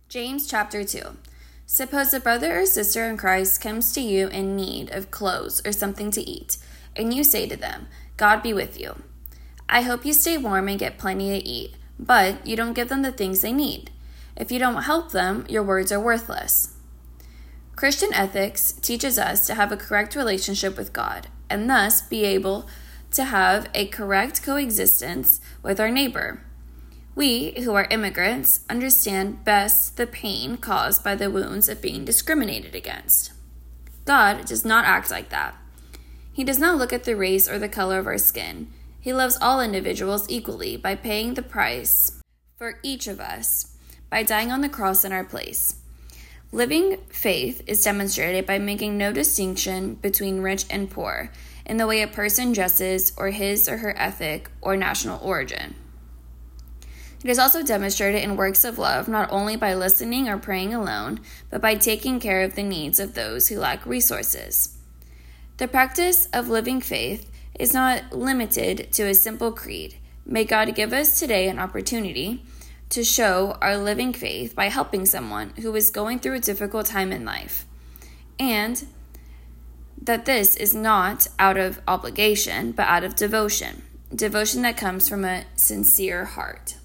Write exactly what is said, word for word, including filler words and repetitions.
James chapter two. Suppose a brother or sister in Christ comes to you in need of clothes or something to eat, and you say to them, God be with you. I hope you stay warm and get plenty to eat, but you don't give them the things they need. If you don't help them, your words are worthless. Christian ethics teaches us to have a correct relationship with God, and thus be able to have a correct coexistence with our neighbor. We, who are immigrants, understand best the pain caused by the wounds of being discriminated against. God does not act like that. He does not look at the race or the color of our skin. He loves all individuals equally by paying the price for each of us, by dying on the cross in our place. Living faith is demonstrated by making no distinction between rich and poor in the way a person dresses or his or her ethnic or national origin. It is also demonstrated in works of love not only by listening or praying alone, but by taking care of the needs of those who lack resources. The practice of living faith is not limited to a simple creed. May God give us today an opportunity to show our living faith by helping someone who is going through a difficult time in life, and that this is not out of obligation, but out of devotion, devotion that comes from a sincere heart.